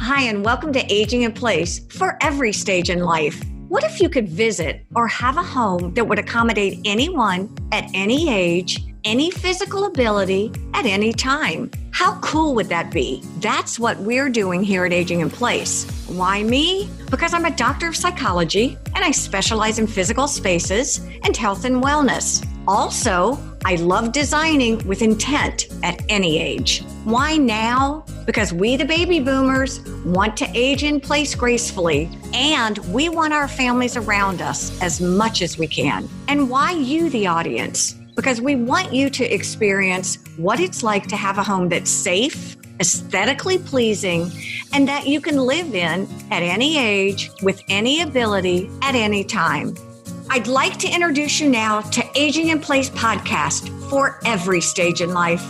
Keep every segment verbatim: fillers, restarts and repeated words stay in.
Hi, and welcome to Aging in Place for every stage in life. What if you could visit or have a home that would accommodate anyone at any age, any physical ability, at any time? How cool would that be? That's what we're doing here at Aging in Place. Why me? Because I'm a doctor of psychology and I specialize in physical spaces and health and wellness. Also, I love designing with intent at any age. Why now? Because we, the baby boomers, want to age in place gracefully, and we want our families around us as much as we can. And why you, the audience? Because we want you to experience what it's like to have a home that's safe, aesthetically pleasing, and that you can live in at any age, with any ability, at any time. I'd like to introduce you now to Aging in Place podcast for every stage in life.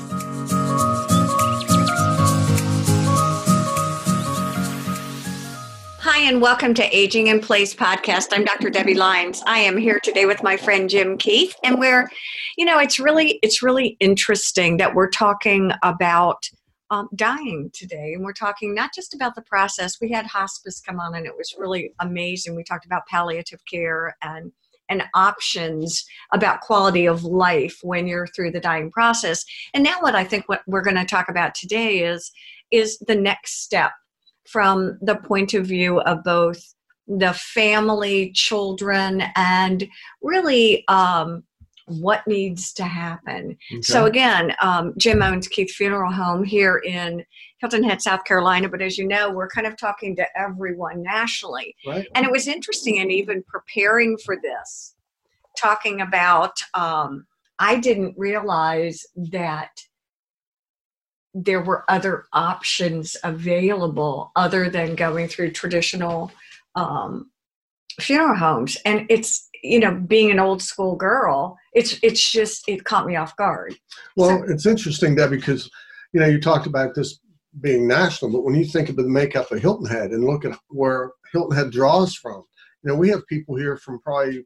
Hi, and welcome to Aging in Place podcast. I'm Doctor Debbie Lyons. I am here today with my friend Jim Keith, and we're, you know, it's really, it's really interesting that we're talking about um, dying today, and we're talking not just about the process. We had hospice come on, and it was really amazing. We talked about palliative care and and options about quality of life when you're through the dying process. And now what I think what we're going to talk about today is, is the next step from the point of view of both the family, children, and really um, what needs to happen. Okay. So again, um, Jim owns Keith Funeral Home here in Hilton Head, South Carolina. But as you know, we're kind of talking to everyone nationally. Right. And it was interesting, and even preparing for this, talking about, um, I didn't realize that there were other options available other than going through traditional um, funeral homes. And it's, you know, being an old school girl, it's it's just, it caught me off guard. Well, So, it's interesting, Deb, because, you know, you talked about this being national, but when you think of the makeup of Hilton Head and look at where Hilton Head draws from, you know, we have people here from probably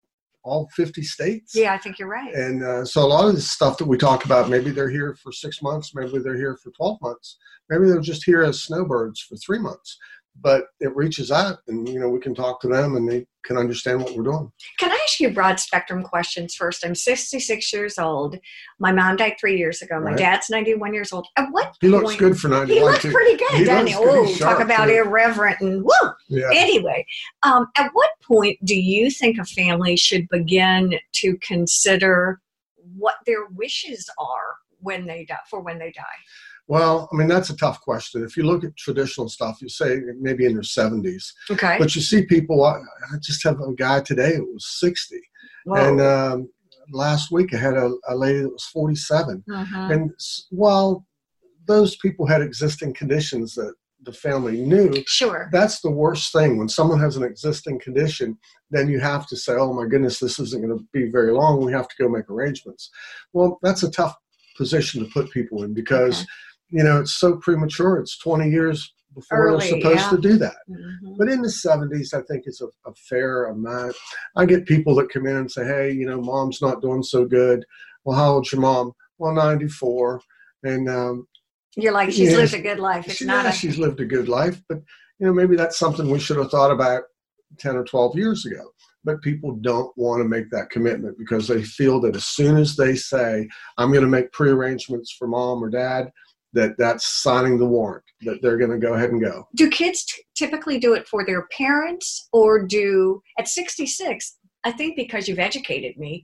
all fifty states. Yeah, I think you're right. And uh, so a lot of the stuff that we talk about, maybe they're here for six months, maybe they're here for twelve months, maybe they're just here as snowbirds for three months. But it reaches out, and, you know, we can talk to them and they can understand what we're doing. Can I ask you broad spectrum questions first? I'm sixty-six years old. My mom died three years ago. My Right. dad's ninety-one years old. At what He point, looks good for ninety-one. He looks too. pretty good, He doesn't he? does, 'cause Oh, he's talk sharp, about too. irreverent and woo. Yeah. Anyway, um, at what point do you think a family should begin to consider what their wishes are when they die, for when they die? Well, I mean, that's a tough question. If you look at traditional stuff, you say maybe in their seventies. Okay. But you see people, I, I just have a guy today who was sixty. Whoa. And um, last week I had a, a lady that was forty-seven. Mhm. And s- while those people had existing conditions that the family knew, Sure. that's the worst thing. When someone has an existing condition, then you have to say, oh my goodness, this isn't going to be very long. We have to go make arrangements. Well, that's a tough position to put people in because, Okay. you know, it's so premature. It's twenty years before Early, they're supposed yeah. to do that. Mhm. But in the seventies, I think it's a, a fair amount. I get people that come in and say, hey, you know, mom's not doing so good. Well, how old's your mom? Well, ninety-four. And um, You're like, she's yeah, lived a good life. It's she, not yeah, a, she's lived a good life. But, you know, maybe that's something we should have thought about ten or twelve years ago. But people don't want to make that commitment because they feel that as soon as they say, I'm going to make prearrangements for mom or dad, that that's signing the warrant, that they're going to go ahead and go. do kids t- typically do it for their parents, or do, at sixty-six, I think because you've educated me,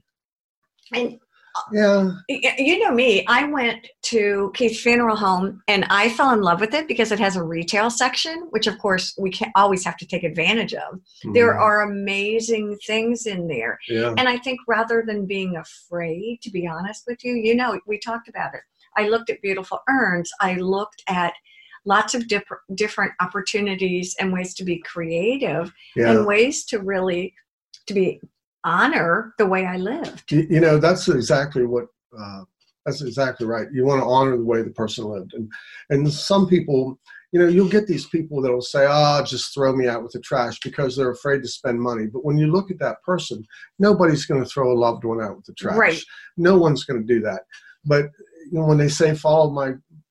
and Yeah. y- you know me, I went to Keith Funeral Home and I fell in love with it because it has a retail section, which of course we can always have to take advantage of. There Mhm. are amazing things in there. Yeah. And I think rather than being afraid, to be honest with you, you know, we talked about it. I looked at beautiful urns. I looked at lots of diff- different opportunities and ways to be creative Yeah. and ways to really, to be honor the way I lived. You, you know, that's exactly what, uh, that's exactly right. You want to honor the way the person lived. And, and some people, you know, you'll get these people that'll say, ah, oh, just throw me out with the trash because they're afraid to spend money. But when you look at that person, nobody's going to throw a loved one out with the trash. Right. No one's going to do that. But you know, when they say follow my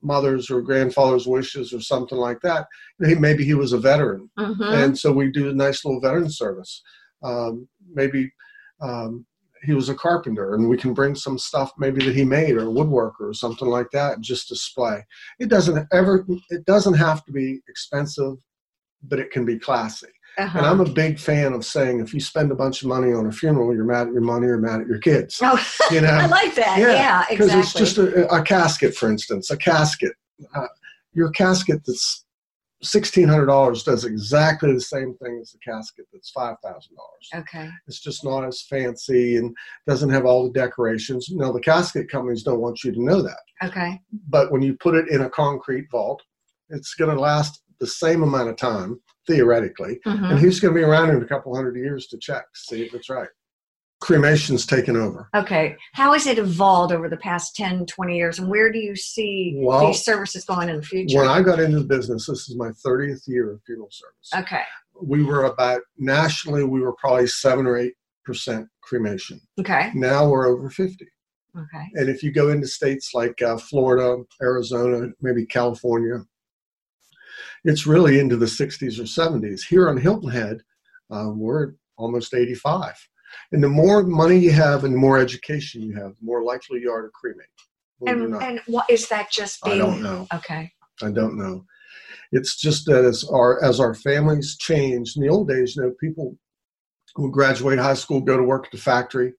mother's or grandfather's wishes or something like that. He, maybe he was a veteran. Mm-hmm. And so we do a nice little veteran service. Um, maybe um, he was a carpenter and we can bring some stuff maybe that he made, or a woodworker or something like that, and just display. It doesn't ever, it doesn't have to be expensive, but it can be classy. Uh-huh. And I'm a big fan of saying, if you spend a bunch of money on a funeral, you're mad at your money or mad at your kids. Oh, you know? I like that. Yeah, Yeah, because exactly. it's just a, a casket, for instance, a casket. Uh, your casket that's sixteen hundred dollars does exactly the same thing as the casket that's five thousand dollars. Okay. It's just not as fancy and doesn't have all the decorations. No, the casket companies don't want you to know that. Okay. But when you put it in a concrete vault, it's going to last the same amount of time, theoretically. Mm-hmm. And who's going to be around in a couple hundred years to check, see if it's right? Cremation's taken over. Okay. How has it evolved over the past ten, twenty years? And where do you see Well, these services going in the future? When I got into the business, this is my thirtieth year of funeral service. Okay. We were about, nationally, we were probably seven or eight percent cremation. Okay. Now we're over fifty. Okay. And if you go into states like uh, Florida, Arizona, maybe California, it's really into the sixties or seventies. Here on Hilton Head, uh, we're at almost eighty-five. And the more money you have and the more education you have, the more likely you are to cremate. And, and what is that just being? I don't know. Okay. I don't know. It's just that as our, as our families change, in the old days, you know, people would graduate high school, go to work at the factory,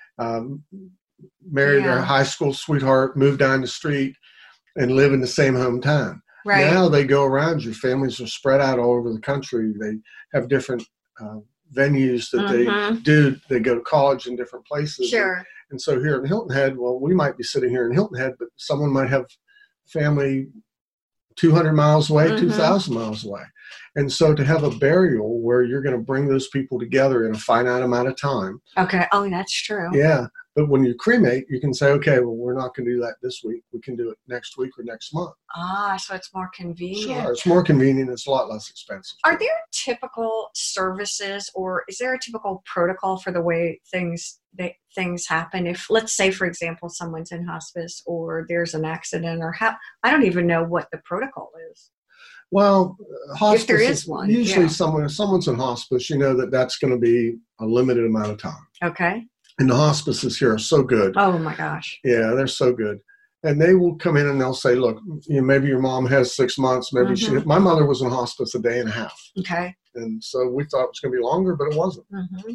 um, marry Yeah. their high school sweetheart, move down the street, and live in the same hometown. Right. Now they go around. Your families are spread out all over the country. They have different uh, venues that Mhm. they do. They go to college in different places. Sure. And, and so here in Hilton Head, well, we might be sitting here in Hilton Head, but someone might have family two hundred miles away, Mhm. two thousand miles away. And so to have a burial where you're going to bring those people together in a finite amount of time. Okay. Oh, that's true. Yeah. But when you cremate, you can say, okay, well, we're not going to do that this week. We can do it next week or next month. Ah, so it's more convenient. Sure. It's more convenient. It's a lot less expensive. Are there typical services, or is there a typical protocol for the way things they, things happen? If, let's say, for example, someone's in hospice or there's an accident, or how, I don't even know what the protocol is. Well, hospice, if there is one, usually yeah. someone, if someone's in hospice, you know that that's going to be a limited amount of time. Okay. And the hospices here are so good. Oh my gosh. Yeah, they're so good. And they will come in and they'll say, look, you know, maybe your mom has six months. Maybe Mm-hmm. she, my mother was in hospice a day and a half. Okay. And so we thought it was going to be longer, but it wasn't. Mm-hmm.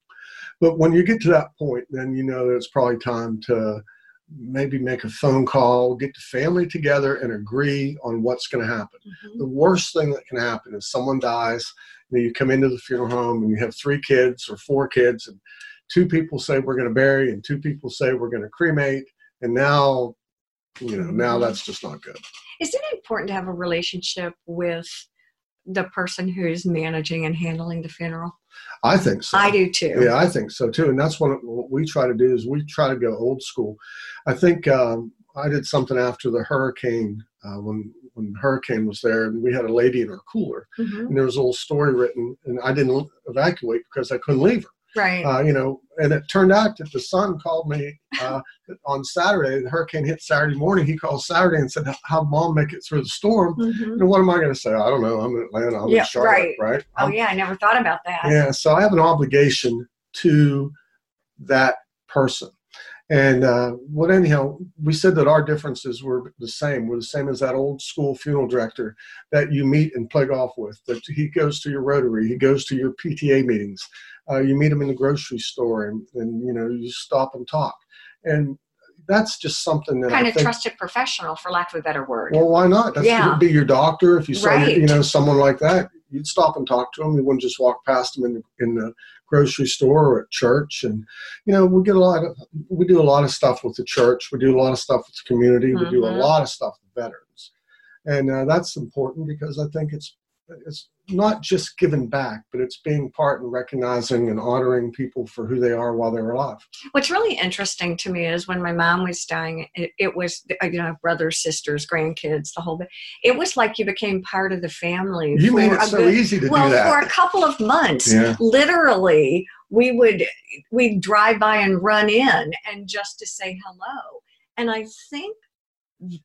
But when you get to that point, then you know that it's probably time to maybe make a phone call, get the family together and agree on what's going to happen. Mm-hmm. The worst thing that can happen is someone dies, and you come into the funeral home and you have three kids or four kids, and two people say we're going to bury and two people say we're going to cremate. And now, you know, now that's just not good. Is it important to have a relationship with the person who's managing and handling the funeral? I think so. I do too. Yeah, I think so too. And that's what, what we try to do is we try to go old school. I think um, I did something after the hurricane, uh, when when the hurricane was there, and we had a lady in our cooler. Mm-hmm. And there was a little story written, and I didn't evacuate because I couldn't leave her. Right. Uh, you know, and it turned out that the son called me uh, on Saturday. The hurricane hit Saturday morning. He called Saturday and said, how'd mom make it through the storm? Mm-hmm. And what am I going to say? I don't know. I'm in Atlanta. I'm Yeah, in Charlotte, right. right? Oh, I'm, yeah. I never thought about that. yeah. So I have an obligation to that person. And uh, what anyhow, we said that our differences were the same. We're the same as that old school funeral director that you meet and play golf with. That he goes to your Rotary, he goes to your P T A meetings. Uh, you meet him in the grocery store, and, and you know you stop and talk. And that's just something that kind I of think, trusted professional, for lack of a better word. well, why not? That's Yeah. be your doctor. If you saw Right. you know someone like that, you'd stop and talk to them. You wouldn't just walk past them in the, in the grocery store or at church. And you know, we get a lot of we do a lot of stuff with the church. We do a lot of stuff with the community. We do a Mhm. lot of stuff with veterans, and uh, that's important because I think it's it's not just giving back, but it's being part and recognizing and honoring people for who they are while they're alive. What's really interesting to me is when my mom was dying, it, it was, you know, brothers, sisters, grandkids, the whole bit. It was like you became part of the family. You for made it a so good- easy to well, do that. for a couple of months. Yeah. Literally, we would we'd drive by and run in and just to say hello. And I think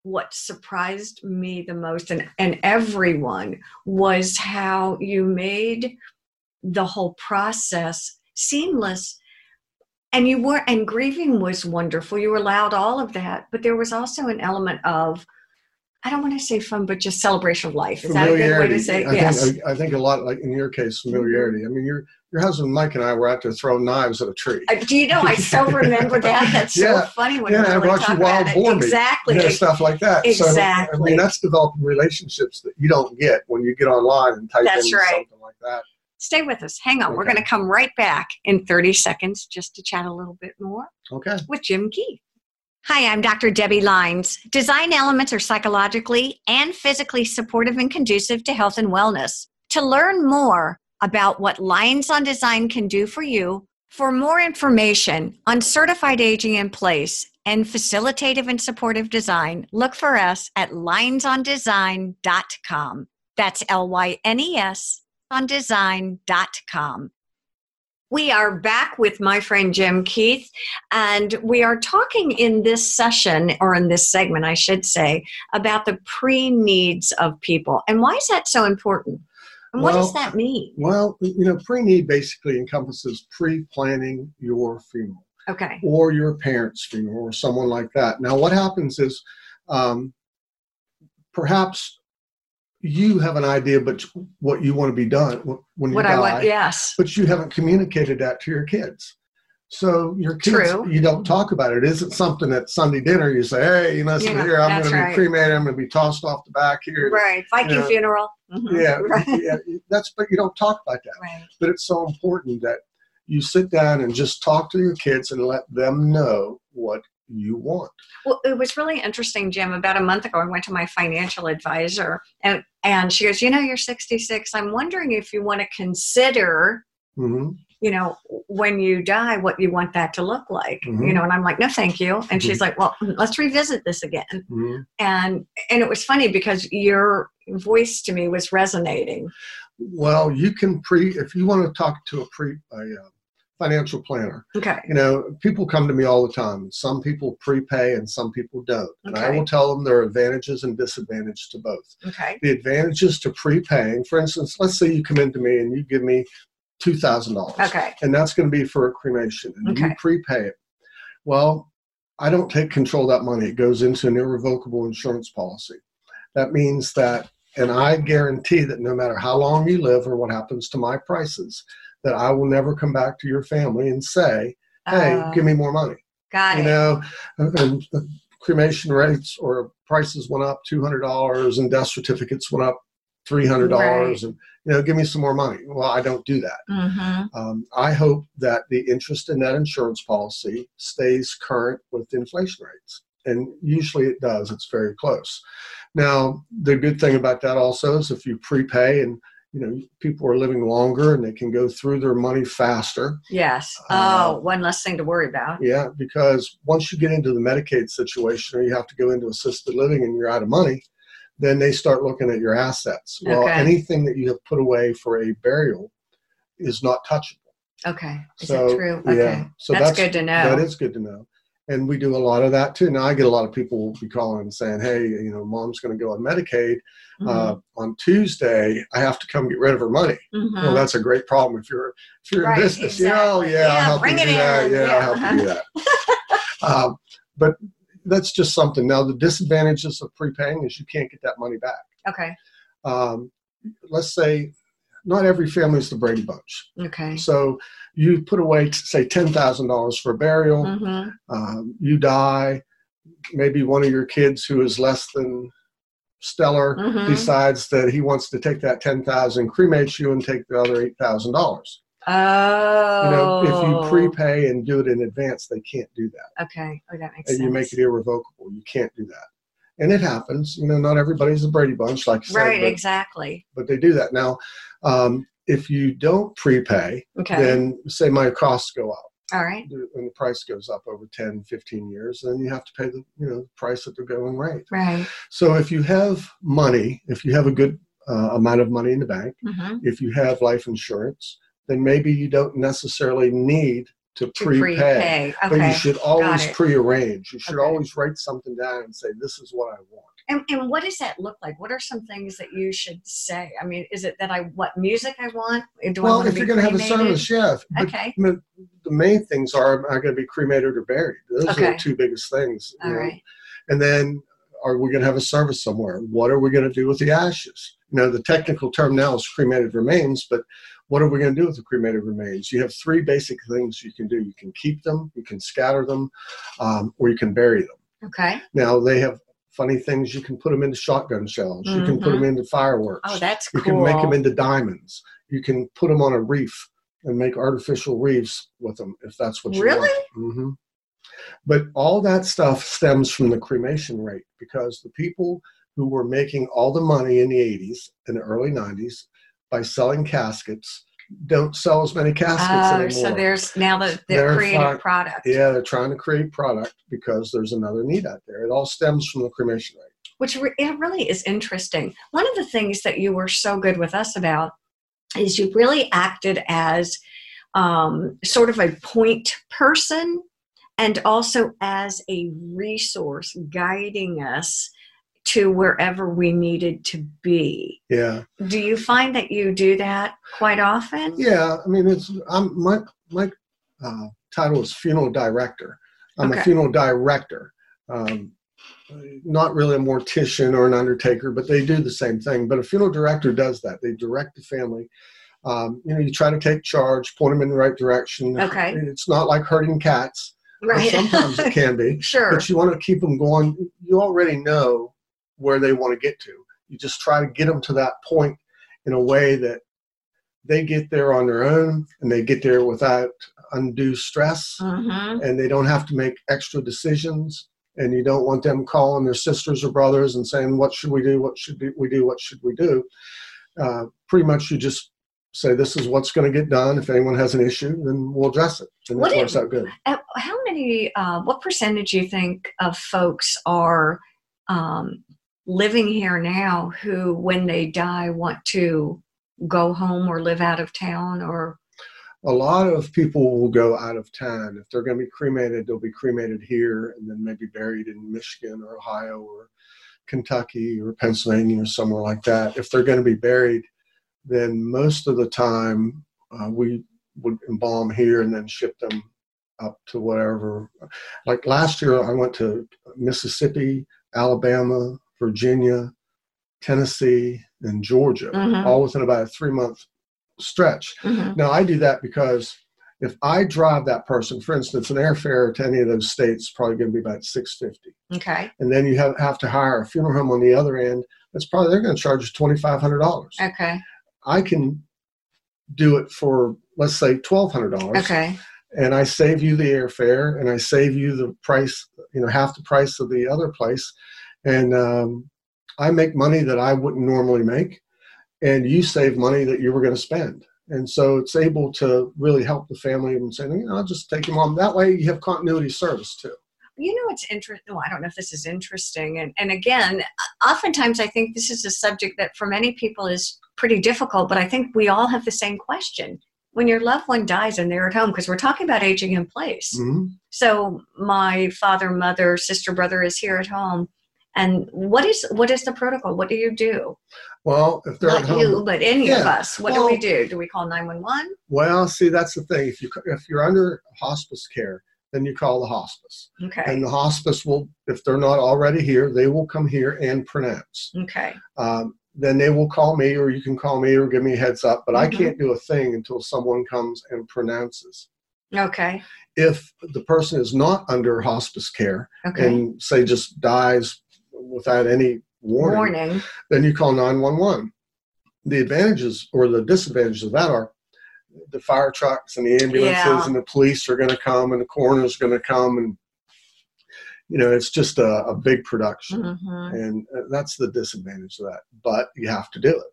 what surprised me the most, and, and everyone, was how you made the whole process seamless. And you were, and grieving was wonderful. You were allowed all of that, but there was also an element of, I don't want to say fun, but just celebration of life. Is that a good way to say it? I Yes. Think, I, I think a lot, like in your case, familiarity. I mean, your your husband Mike and I were out there throwing knives at a tree. Uh, do you know, I still remember that. That's yeah. so funny when yeah, you really I brought talk you wild about boar it. meat. Exactly. You know, stuff like that. Exactly. So, I mean, that's developing relationships that you don't get when you get online and type That's in right. something like that. Stay with us. Hang on. Okay. We're going to come right back in thirty seconds just to chat a little bit more Okay. with Jim Keith. Hi, I'm Doctor Debbie Lines. Design elements are psychologically and physically supportive and conducive to health and wellness. To learn more about what Lines on Design can do for you, for more information on certified aging in place and facilitative and supportive design, look for us at lines on design dot com. That's L Y N E S on design dot com. We are back with my friend Jim Keith, and we are talking in this session, or in this segment, I should say, about the pre-needs of people. And why is that so important? And what well, does that mean? Well, you know, pre-need basically encompasses pre-planning your funeral. Okay. Or your parents' funeral or someone like that. Now, what happens is um, perhaps you have an idea, but what you want to be done when you what die, I want, yes. but you haven't communicated that to your kids. So your kids, True. You don't talk about it. It isn't something at Sunday dinner you say, hey, you know, so Yeah, here, I'm that's going to right. be cremated. I'm going to be tossed off the back here. Right. Viking you know, funeral. Mm-hmm. Yeah, right. yeah. That's, but you don't talk about that. Right. But it's so important that you sit down and just talk to your kids and let them know what you want. Well, it was really interesting, Jim. About a month ago, I went to my financial advisor, and, and she goes, you know, you're sixty-six. I'm wondering if you want to consider, Mm-hmm. you know, when you die, what you want that to look like. Mm-hmm. You know, and I'm like, no, thank you. And Mm-hmm. she's like, well, let's revisit this again. Mm-hmm. And and it was funny because your voice to me was resonating. Well, you can pre, if you want to talk to a pre, a uh, financial planner. Okay. You know, people come to me all the time. Some people prepay and some people don't. And Okay. I will tell them there are advantages and disadvantages to both. Okay. The advantages to prepaying, for instance, let's say you come into me and you give me two thousand dollars. Okay. And that's going to be for a cremation. And Okay. you prepay it. Well, I don't take control of that money. It goes into an irrevocable insurance policy. That means that, and I guarantee that no matter how long you live or what happens to my prices, that I will never come back to your family and say, hey, Uh, give me more money. Got You it. know, and the cremation rates or prices went up two hundred dollars and death certificates went up three hundred dollars. Right. And, you know, give me some more money. Well, I don't do that. Mm-hmm. Um, I hope that the interest in that insurance policy stays current with inflation rates. And usually it does. It's very close. Now, the good thing about that also is if you prepay and, you know, people are living longer and they can go through their money faster. Yes. Uh, Oh, one less thing to worry about. Yeah, because once you get into the Medicaid situation or you have to go into assisted living and you're out of money, then they start looking at your assets. Well, Okay. anything that you have put away for a burial is not touchable. Okay. Is So, that true? Okay. yeah. So that's, that's- good to know. That is good to know. And we do a lot of that too. Now I get a lot of people will be calling and saying, hey, you know, mom's going to go on Medicaid. Mhm. Uh, on Tuesday, I have to come get rid of her money. Mhm. Well, that's a great problem if you're if you're Right, in business. You know, exactly. yeah, I'll Yeah, help bring you it do that. in. Yeah, Yeah. I'll help you do that. um, but that's just something. Now, the disadvantages of prepaying is you can't get that money back. Okay. Um, let's say not every family is the Brady Bunch. Okay. So you put away, say, ten thousand dollars for a burial. Mm-hmm. Um, you die. Maybe one of your kids who is less than stellar Mhm. decides that he wants to take that ten thousand dollars, cremate you, and take the other eight thousand dollars. Oh. You know, if you prepay and do it in advance, they can't do that. Okay. Oh, that makes And sense. you make it irrevocable. You can't do that. And it happens. You know, not everybody's a Brady Bunch, like you Right. said, but, Exactly. but they do that. Now, um, if you don't prepay, Okay. then say my costs go up. All right. When the price goes up over ten, fifteen years, then you have to pay the, you know, price at the going rate. Right. So if you have money, if you have a good uh, amount of money in the bank, Mm-hmm. if you have life insurance, then maybe you don't necessarily need to To prepay. prepay. But you Okay. should Got always it. prearrange. You should Okay. always write something down and say, this is what I want. And, and what does that look like? What are some things that you should say? I mean, is it that I, what music I want? Do I Well, want if to you're be going to have a cremated? service, yeah. But Okay. the the main things are, am I going to be cremated or buried? Those are Okay. the two biggest things. you All know. right. And then, are we going to have a service somewhere? What are we going to do with the ashes? You know, the technical term now is cremated remains, but what are we going to do with the cremated remains? You have three basic things you can do. You can keep them, you can scatter them, um, or you can bury them. Okay. Now, they have funny things. You can put them into shotgun shells. You can put them into fireworks. Oh, that's You cool. can make them into diamonds. You can put them on a reef and make artificial reefs with them if that's what you Really? want. Mm-hmm. But all that stuff stems from the cremation rate, because the people who were making all the money in the eighties and the early nineties by selling caskets don't sell as many caskets Oh, anymore. so there's now the, the They're creative fi- product. Yeah, they're trying to create product because there's another need out there. It all stems from the cremation rate. Which re- it really is interesting. One of the things that you were so good with us about is you really acted as um, sort of a point person and also as a resource guiding us to wherever we needed to be. Yeah. Do you find that you do that quite often? Yeah, I mean, it's I'm my my uh, title is funeral director. I'm Okay. a funeral director, um, not really a mortician or an undertaker, but they do the same thing. But a funeral director does that. They direct the family. Um, you know, you try to take charge, point them in the right direction. Okay. It's not like herding cats. Right. Sometimes it can be, Sure. but you want to keep them going. You already know where they want to get to. You just try to get them to that point in a way that they get there on their own and they get there without undue stress, Mm-hmm. and they don't have to make extra decisions. And you don't want them calling their sisters or brothers and saying, what should we do? What should we do? What should we do? Uh, pretty much you just say, this is what's going to get done. If anyone has an issue, then we'll address it. And What it works if- out good. Uh, How many, uh, what percentage do you think of folks are um, living here now who, when they die, want to go home or live out of town? Or A lot of people will go out of town. If they're going to be cremated, they'll be cremated here and then maybe buried in Michigan or Ohio or Kentucky or Pennsylvania or somewhere like that. If they're going to be buried, then most of the time uh, we would embalm here and then ship them up to whatever. Like last year, I went to Mississippi, Alabama, Virginia, Tennessee, and Georgia, Mhm. all within about a three-month stretch. Mhm. Now, I do that because if I drive that person, for instance, an airfare to any of those states is probably going to be about six hundred fifty dollars. Okay. And then you have, have to hire a funeral home on the other end. That's probably, they're going to charge you twenty-five hundred dollars. Okay. I can do it for, let's say, twelve hundred dollars. Okay. And I save you the airfare, and I save you the price, you know, half the price of the other place. And um, I make money that I wouldn't normally make, and you save money that you were going to spend. And so it's able to really help the family and say, you know, I'll just take your mom. That way you have continuity service too. You know, it's interesting. Oh, I don't know if this is interesting. And, and again, oftentimes I think this is a subject that for many people is pretty difficult, but I think we all have the same question. When your loved one dies and they're at home, because we're talking about aging in place. Mm-hmm. So my father, mother, sister, brother is here at home. And what is what is the protocol? What do you do? Well, if they're Not at home, you, but any of Yeah. us. What Well- do we do? Do we call nine one one? well, see, that's the thing. If you if you're under hospice care, then you call the hospice, Okay. and the hospice will, if they're not already here, they will come here and pronounce. Okay. Um, then they will call me, or you can call me or give me a heads up. But I Mhm. can't do a thing until someone comes and pronounces. Okay. If the person is not under hospice care Okay. and say just dies without any warning, Warning. then you call nine one one. The advantages or the disadvantages of that are the fire trucks and the ambulances Yeah. and the police are going to come and the coroner's going to come, and you know, it's just a, a big production. Mhm. And that's the disadvantage of that, but you have to do it.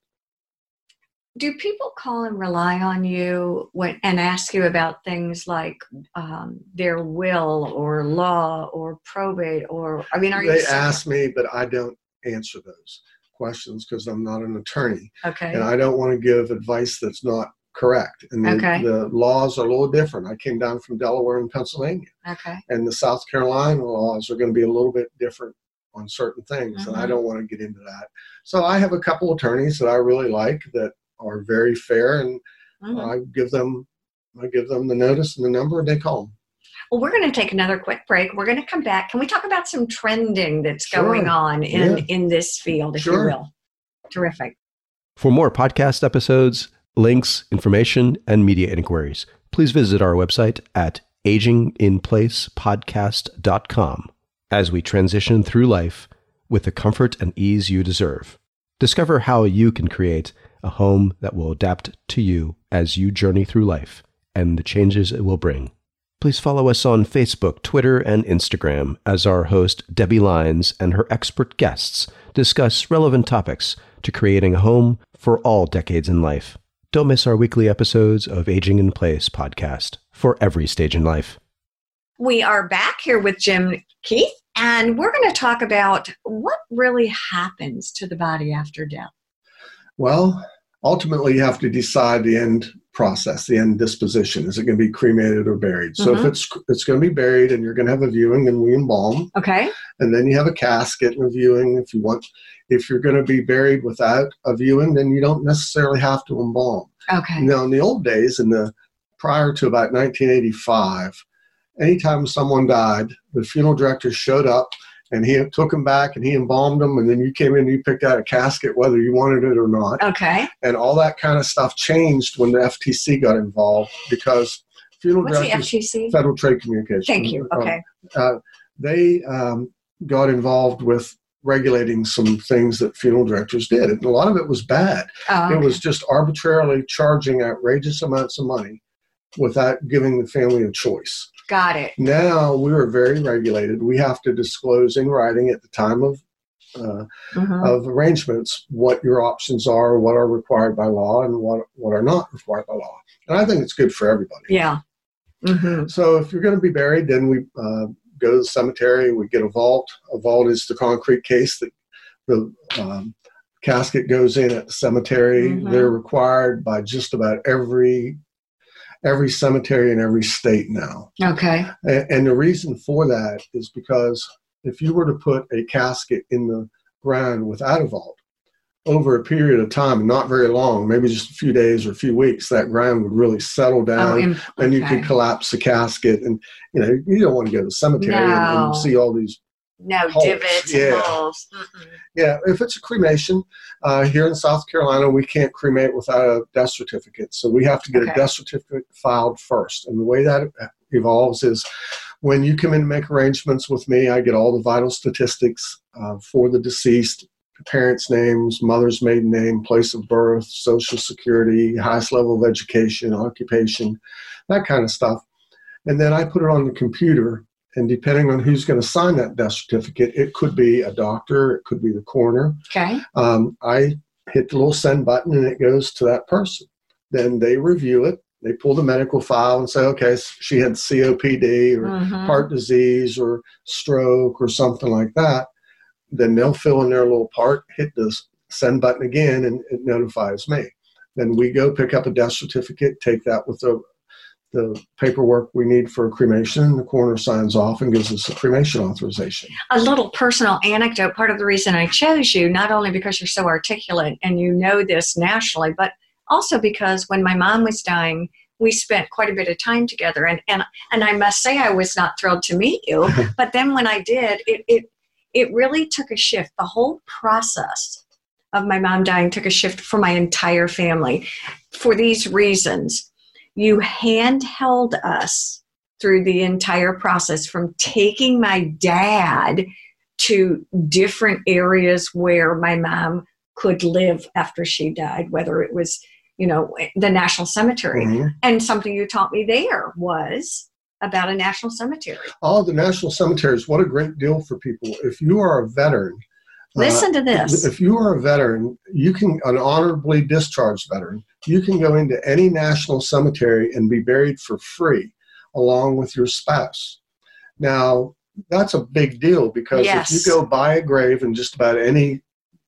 Do people call and rely on you when, and ask you about things like um, their will or law or probate? Or, I mean, are you They so- ask me, but I don't answer those questions because I'm not an attorney, Okay. and I don't want to give advice that's not correct. And the, Okay. the laws are a little different. I came down from Delaware and Pennsylvania. Okay. And the South Carolina laws are going to be a little bit different on certain things. Mm-hmm. And I don't want to get into that. So I have a couple attorneys that I really like that are very fair, and mm-hmm. I give them I give them the notice and the number, and they call them. Well, we're going to take another quick break. We're going to come back. Can we talk about some trending that's Sure. going on in, Yeah. in this field, if Sure. you will? Terrific. For more podcast episodes, links, information, and media inquiries, please visit our website at aging in place podcast dot com as we transition through life with the comfort and ease you deserve. Discover how you can create a home that will adapt to you as you journey through life and the changes it will bring. Please follow us on Facebook, Twitter, and Instagram as our host, Debbie Lyons, and her expert guests discuss relevant topics to creating a home for all decades in life. Don't miss our weekly episodes of Aging in Place podcast for every stage in life. We are back here with Jim Keith, and we're going to talk about what really happens to the body after death. Well, ultimately, you have to decide the end process, the end disposition. Is it going to be cremated or buried? So Mm-hmm. if it's it's going to be buried and you're going to have a viewing and we embalm, Okay. and then you have a casket and a viewing if you want. If you're going to be buried without a viewing, then you don't necessarily have to embalm. Okay. Now, in the old days, in the prior to about nineteen eighty-five, anytime someone died, the funeral director showed up and he took them back and he embalmed them, and then you came in and you picked out a casket whether you wanted it or not. Okay. And all that kind of stuff changed when the F T C got involved, because funeral What's the F directors, T C? Federal Trade Communications. Thank you. Okay. Uh, they um, got involved with regulating some things that funeral directors did. And a lot of it was bad. Oh, It okay. was just arbitrarily charging outrageous amounts of money without giving the family a choice. Got it. Now we are very regulated. We have to disclose in writing at the time of uh, Mm-hmm. of arrangements what your options are, what are required by law, and what what are not required by law. And I think it's good for everybody. Yeah. Mm-hmm. So if you're going to be buried, then we uh, go to the cemetery. We get a vault. A vault is the concrete case that the um, casket goes in at the cemetery. Mhm. They're required by just about every every cemetery in every state now. Okay. And, and the reason for that is because if you were to put a casket in the ground without a vault, over a period of time, not very long, maybe just a few days or a few weeks, that ground would really settle down, Oh, im- and you okay. could collapse the casket. And you know, you don't want to go to the cemetery and, No. and see all these. No Holes. divots Yeah. and holes. Mm-mm. Yeah, if it's a cremation, uh, here in South Carolina, we can't cremate without a death certificate. So we have to get Okay. a death certificate filed first. And the way that evolves is when you come in to make arrangements with me, I get all the vital statistics uh, for the deceased, parents' names, mother's maiden name, place of birth, social security, highest level of education, occupation, that kind of stuff. And then I put it on the computer. And depending on who's going to sign that death certificate, it could be a doctor, it could be the coroner. Okay. Um, I hit the little send button and it goes to that person. Then they review it. They pull the medical file and say, okay, she had C O P D or Mhm. heart disease or stroke or something like that. Then they'll fill in their little part, hit the send button again, and it notifies me. Then we go pick up a death certificate, take that with the the paperwork we need for a cremation. The coroner signs off and gives us a cremation authorization. A little personal anecdote. Part of the reason I chose you, not only because you're so articulate and you know this nationally, but also because when my mom was dying, we spent quite a bit of time together. And and, and I must say I was not thrilled to meet you. But then when I did, it, it it really took a shift. The whole process of my mom dying took a shift for my entire family for these reasons. You handheld us through the entire process, from taking my dad to different areas where my mom could live after she died, whether it was, you know, the National Cemetery. Mhm. And something you taught me there was about a national cemetery. All the national cemeteries, what a great deal for people. If you are a veteran, Listen to uh, this. If you are a veteran, you can, an honorably discharged veteran, you can go into any national cemetery and be buried for free along with your spouse. Now, that's a big deal because Yes. if you go buy a grave in just about any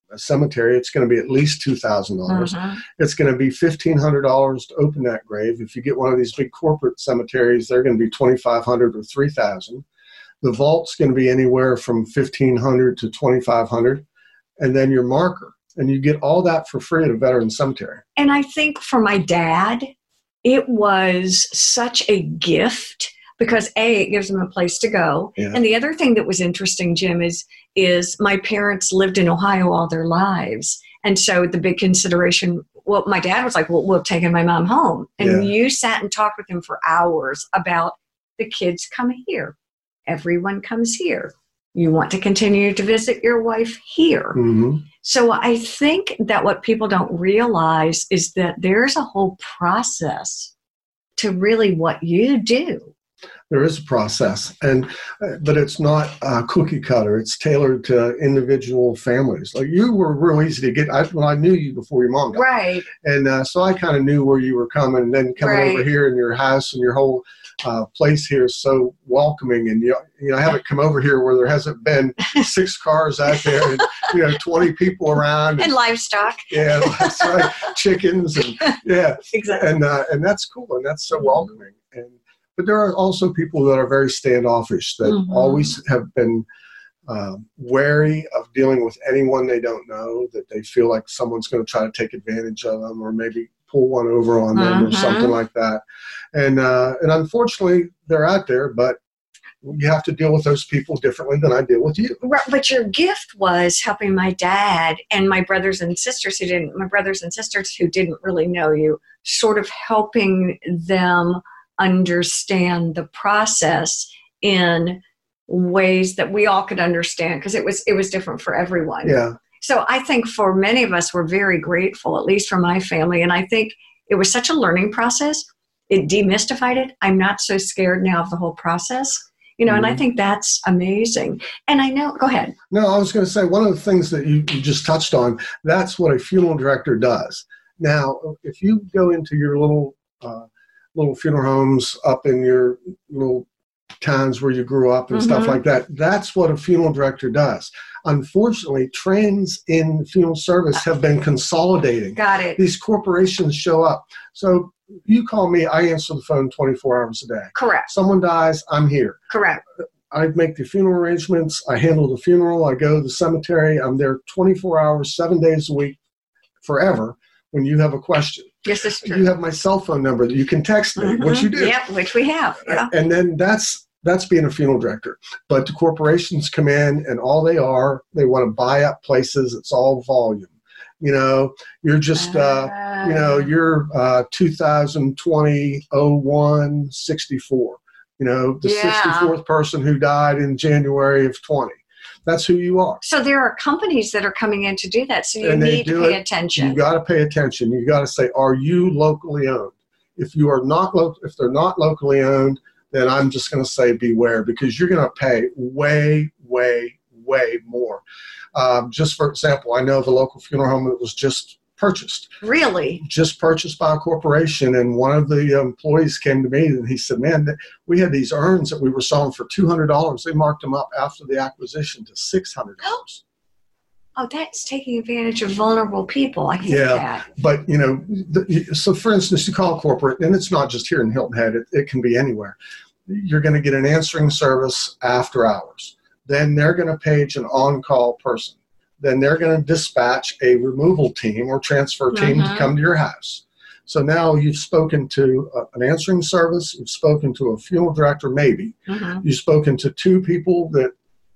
a cemetery, it's going to be at least two thousand dollars. Mm-hmm. It's going to be fifteen hundred dollars to open that grave. If you get one of these big corporate cemeteries, they're going to be twenty-five hundred dollars or three thousand dollars. The vault's going to be anywhere from fifteen hundred dollars to twenty-five hundred dollars. And then your marker. And you get all that for free at a veteran cemetery. And I think for my dad, it was such a gift because A, it gives him a place to go. Yeah. And the other thing that was interesting, Jim, is, is my parents lived in Ohio all their lives. And so the big consideration, well, my dad was like, well, we're taking my mom home. And Yeah. you sat and talked with him for hours about the kids come here. Everyone comes here. You want to continue to visit your wife here. Mm-hmm. So I think that what people don't realize is that there's a whole process to really what you do. There is a process, and uh, but it's not uh, cookie cutter. It's tailored to individual families. Like you were real easy to get. I, well, I knew you before your mom died. Right. And uh, so I kind of knew where you were coming, and then coming Right. over here in your house and your whole uh, place here is so welcoming. And you, you know, I haven't come over here where there hasn't been six cars out there and you know twenty people around. And livestock. Yeah, that's right. Chickens and yeah, Exactly. and uh, and that's cool, and that's so welcoming. And but there are also people that are very standoffish that Mhm. always have been uh, wary of dealing with anyone they don't know, that they feel like someone's going to try to take advantage of them or maybe pull one over on them or Mhm. something like that. And uh, and unfortunately, they're out there, but you have to deal with those people differently than I deal with you. Right, but your gift was helping my dad and my brothers and sisters who didn't, my brothers and sisters who didn't really know you, sort of helping them understand the process in ways that we all could understand because it was it was different for everyone. Yeah. So I think for many of us, we're very grateful, at least for my family. And I think it was such a learning process. It demystified it. I'm not so scared now of the whole process. You know, Mm-hmm. and I think that's amazing. And I know, go ahead. No, I was going to say one of the things that you, you just touched on, that's what a funeral director does. Now, if you go into your little uh, little funeral homes up in your little towns where you grew up and Mhm. stuff like that, that's what a funeral director does. Unfortunately, trends in funeral service have been consolidating. Got it. These corporations show up. So you call me, I answer the phone twenty-four hours a day. Correct. Someone dies, I'm here. Correct. I make the funeral arrangements. I handle the funeral. I go to the cemetery. I'm there twenty-four hours, seven days a week, forever. When you have a question, Yes, it's true. you have my cell phone number that you can text me, which you do. Yep, which we have. Yeah. And then that's that's being a funeral director. But the corporations come in, and all they are, they want to buy up places. It's all volume. You know, you're just, uh, you know, you're uh, two thousand twenty oh one sixty-four. You know, the Yeah. sixty-fourth person who died in January of twenty. That's who you are. So there are companies that are coming in to do that. So you And they need to do pay it. attention. You got to pay attention. You got to say, are you locally owned? If you are not, lo- if they're not locally owned, then I'm just going to say beware, because you're going to pay way, way, way more. Um, just for example, I know the local funeral home that was just purchased, Really? just purchased by a corporation, and one of the employees came to me and he said, man, we had these urns that we were selling for two hundred dollars. They marked them up after the acquisition to six hundred dollars. Oh, that's taking advantage of vulnerable people. I hate Yeah. that. But, you know, the, so for instance, you call corporate, and it's not just here in Hilton Head, it, it can be anywhere. You're going to get an answering service after hours. Then they're going to page an on-call person. Then they're going to dispatch a removal team or transfer team Mhm. to come to your house. So now you've spoken to a, an answering service, you've spoken to a funeral director, maybe. Mhm. You've spoken to two people that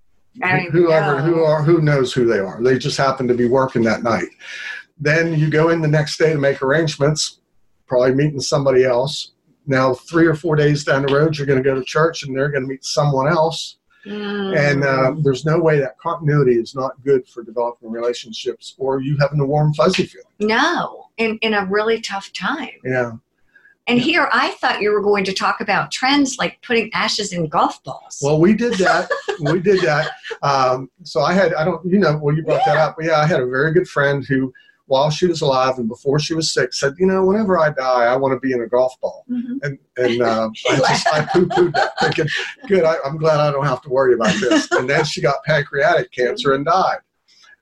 I don't even whoever know. who are who knows who they are. They just happen to be working that night. Then you go in the next day to make arrangements, probably meeting somebody else. Now three or four days down the road, you're going to go to church and they're going to meet someone else. Mm. And uh, there's no way that continuity is not good for developing relationships, or you having a warm fuzzy feeling. No, in, in a really tough time. Yeah. And here I thought you were going to talk about trends like putting ashes in golf balls. Well, we did that. we did that. Um, so I had, I don't, you know, well, you brought that up. But yeah, I had a very good friend who, while she was alive and before she was sick, said, you know, whenever I die, I want to be in a golf ball. Mhm. And and uh, I just I poo-pooed that, thinking, good, I, I'm glad I don't have to worry about this. And then she got pancreatic cancer and died.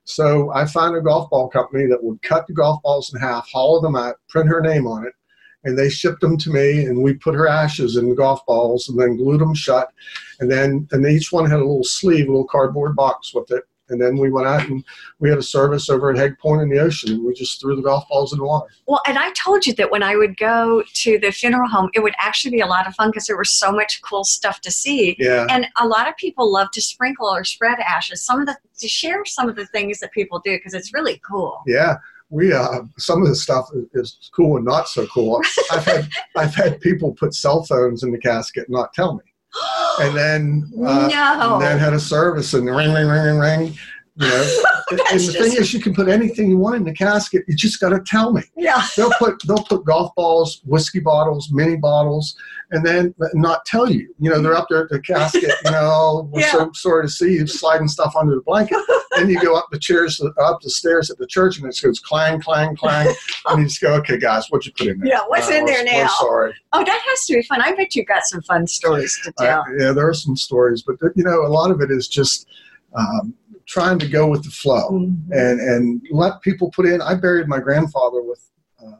So I found a golf ball company that would cut the golf balls in half, hollow them out, print her name on it, and they shipped them to me, and we put her ashes in the golf balls and then glued them shut. And then and each one had a little sleeve, a little cardboard box with it. And then we went out and we had a service over at Hague Point in the ocean, and we just threw the golf balls in the water. Well, and I told you that when I would go to the funeral home, it would actually be a lot of fun because there was so much cool stuff to see. Yeah. And a lot of people love to sprinkle or spread ashes. Some of the to share some of the things that people do because it's really cool. Yeah. We uh, some of the stuff is cool and not so cool. I've had I've had people put cell phones in the casket and not tell me. And then, uh, no. and then had a service and ring, ring, ring, ring, ring. You know, and the just... thing is, you can put anything you want in the casket. You just got to tell me. Yeah, they'll put they'll put golf balls, whiskey bottles, mini bottles, and then not tell you. You know, they're up there at the casket. You know, we're yeah. so sorry to see you sliding stuff under the blanket. Then you go up the chairs, up the stairs at the church, and it goes clang, clang, clang, and you just go, "Okay, guys, what'd you put in there?" Yeah, what's uh, in there now? We're sorry. Oh, that has to be fun. I bet you've got some fun stories to tell. Uh, yeah, there are some stories, but you know, a lot of it is just um, trying to go with the flow mm-hmm. and and let people put in. I buried my grandfather with uh,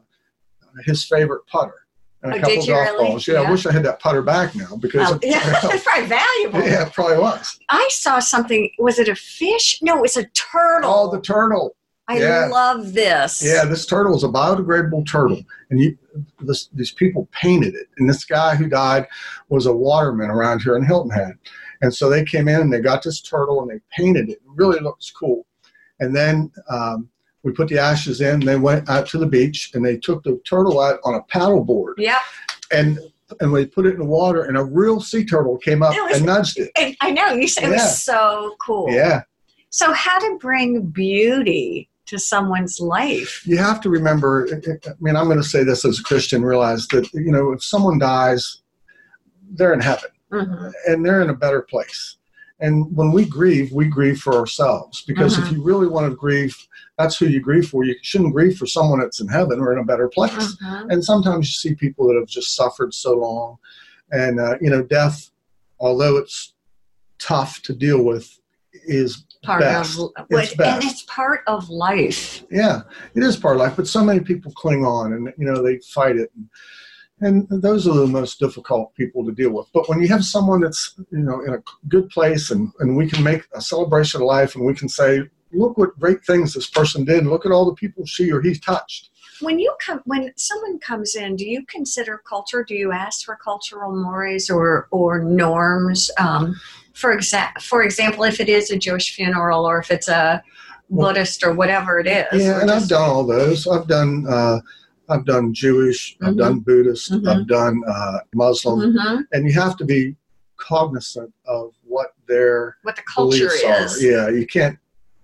his favorite putter and a oh, couple did you golf really? balls. Yeah, yeah, I wish I had that putter back now because oh, yeah, it's probably valuable. Yeah, it probably was. I saw something. Was it a fish? No, it was a turtle. Oh, the turtle. I yeah. love this. Yeah, this turtle is a biodegradable turtle, and you, this, these people painted it. And this guy who died was a waterman around here in Hilton Head, and so they came in and they got this turtle and they painted it. It really looks cool. And then um, we put the ashes in. And they went out to the beach and they took the turtle out on a paddle board. Yeah. And and we put it in the water, and a real sea turtle came up was, and nudged it. And I know you said yeah. it was so cool. Yeah. So how to bring beauty to someone's life? You have to remember, I mean, I'm going to say this as a Christian, realize that, you know, if someone dies, they're in heaven mm-hmm. and they're in a better place. And when we grieve, we grieve for ourselves because mm-hmm. if you really want to grieve, that's who you grieve for. You shouldn't grieve for someone that's in heaven or in a better place. Mm-hmm. And sometimes you see people that have just suffered so long. And, uh, you know, death, although it's tough to deal with, is part best. of it's best. And it's part of life. Yeah, it is part of life, but so many people cling on and, you know, they fight it. And, and those are the most difficult people to deal with. But when you have someone that's, you know, in a good place and, and we can make a celebration of life and we can say, look what great things this person did. Look at all the people she or he touched. When you come, when someone comes in, do you consider culture? Do you ask for cultural mores or or norms? Um, for exa- for example, if it is a Jewish funeral or if it's a Buddhist or whatever it is. Yeah, and just... I've done all those. I've done uh, I've done Jewish. Mm-hmm. I've done Buddhist. Mm-hmm. I've done uh, Muslim. Mm-hmm. And you have to be cognizant of what their what the culture beliefs is. Are. Yeah, you can't.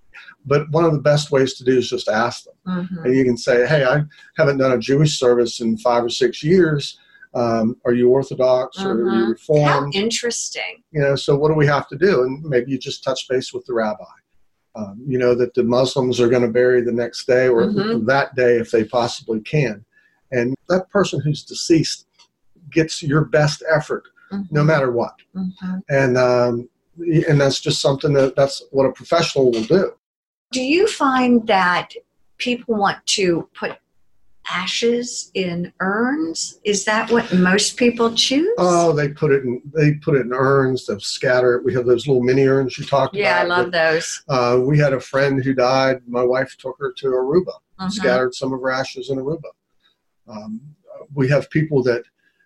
But one of the best ways to do is just ask them. Mm-hmm. And you can say, hey, I haven't done a Jewish service in five or six years. Um, are you Orthodox mm-hmm. or are you Reformed? How interesting. You know, so what do we have to do? And maybe you just touch base with the rabbi. Um, you know, that the Muslims are going to bury the next day or mm-hmm. that day if they possibly can. And that person who's deceased gets your best effort mm-hmm. no matter what. Mm-hmm. And, um, and that's just something that that's what a professional will do. Do you find that people want to put ashes in urns? Is that what most people choose? Oh, they put it in. They put it in urns. They scatter it. We have those little mini urns you talked yeah, about. Yeah, I love but, those. Uh, we had a friend who died. My wife took her to Aruba, mm-hmm. scattered some of her ashes in Aruba. Um, we have people that,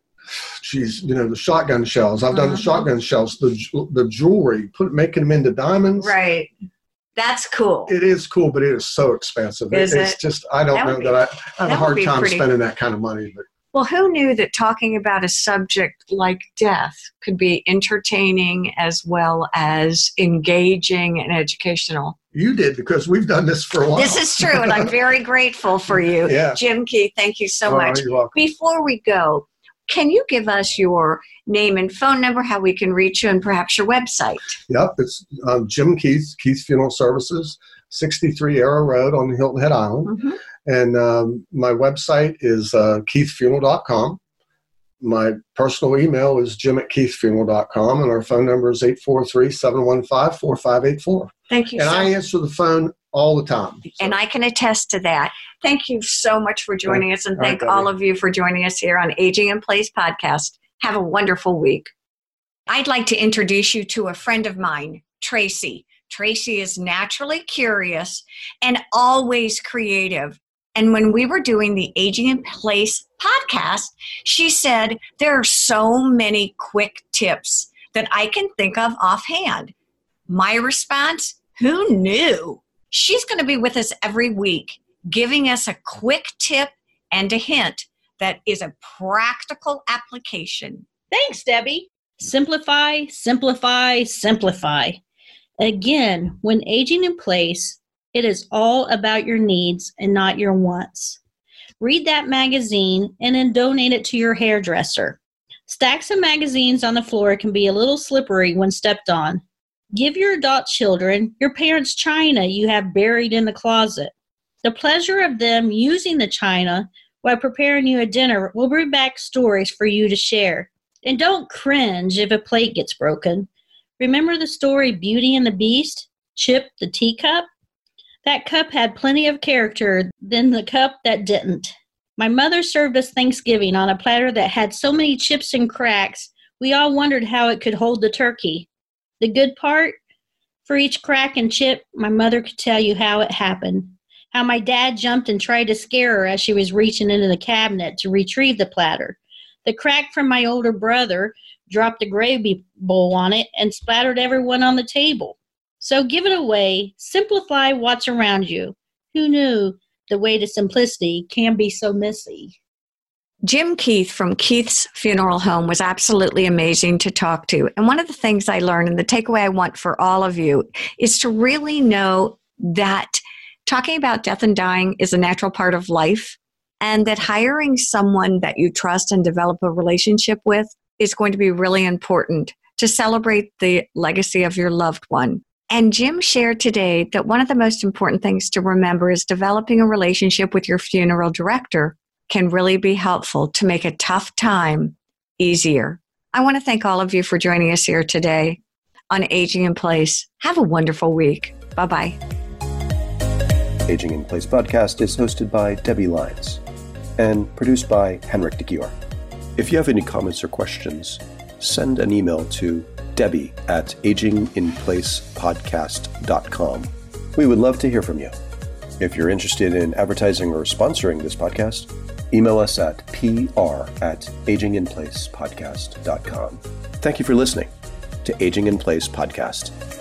geez, you know, the shotgun shells. I've mm-hmm. done the shotgun shells. The the jewelry, put making them into diamonds. Right. That's cool. It is cool, but it is so expensive. Is it's it? just, I don't that know be, that I, I have a hard time pretty... spending that kind of money. But well, who knew that talking about a subject like death could be entertaining as well as engaging and educational? You did, because we've done this for a while. This is true, and I'm very grateful for you. Yeah. Jim Keith, thank you so oh, much. You're welcome. Before we go, can you give us your name and phone number, how we can reach you, and perhaps your website? Yep, it's um, Jim Keith, Keith Funeral Services, sixty-three Arrow Road on Hilton Head Island. Mm-hmm. And um, my website is uh, keith funeral dot com. My personal email is jim at keith funeral dot com, and our phone number is eight four three, seven one five, four five eight four. Thank you. And so I answer the phone all the time. So. And I can attest to that. Thank you so much for joining Thanks. us, and All thank right, all of you for joining us here on Aging in Place podcast. Have a wonderful week. I'd like to introduce you to a friend of mine, Tracy. Tracy is naturally curious and always creative. And when we were doing the Aging in Place podcast, she said, there are so many quick tips that I can think of offhand. My response, who knew? She's going to be with us every week, giving us a quick tip and a hint that is a practical application. Thanks, Debbie. Simplify, simplify, simplify. Again, when aging in place, it is all about your needs and not your wants. Read that magazine and then donate it to your hairdresser. Stacks of magazines on the floor can be a little slippery when stepped on. Give your adult children your parents' china you have buried in the closet. The pleasure of them using the china while preparing you a dinner will bring back stories for you to share. And don't cringe if a plate gets broken. Remember the story Beauty and the Beast? Chip the teacup? That cup had plenty of character than the cup that didn't. My mother served us Thanksgiving on a platter that had so many chips and cracks, we all wondered how it could hold the turkey. The good part? For each crack and chip, my mother could tell you how it happened. How my dad jumped and tried to scare her as she was reaching into the cabinet to retrieve the platter. The crack from my older brother dropped a gravy bowl on it and splattered everyone on the table. So give it away. Simplify what's around you. Who knew the way to simplicity can be so messy? Jim Keith from Keith's Funeral Home was absolutely amazing to talk to. And one of the things I learned, and the takeaway I want for all of you, is to really know that talking about death and dying is a natural part of life, and that hiring someone that you trust and develop a relationship with is going to be really important to celebrate the legacy of your loved one. And Jim shared today that one of the most important things to remember is developing a relationship with your funeral director can really be helpful to make a tough time easier. I want to thank all of you for joining us here today on Aging in Place. Have a wonderful week. Bye-bye. Aging in Place podcast is hosted by Debbie Lyons and produced by Henrik de Gior. If you have any comments or questions, send an email to Debbie at aging in place podcast dot com. We would love to hear from you. If you're interested in advertising or sponsoring this podcast, email us at pr at aging in place podcast dot com. Thank you for listening to Aging in Place Podcast.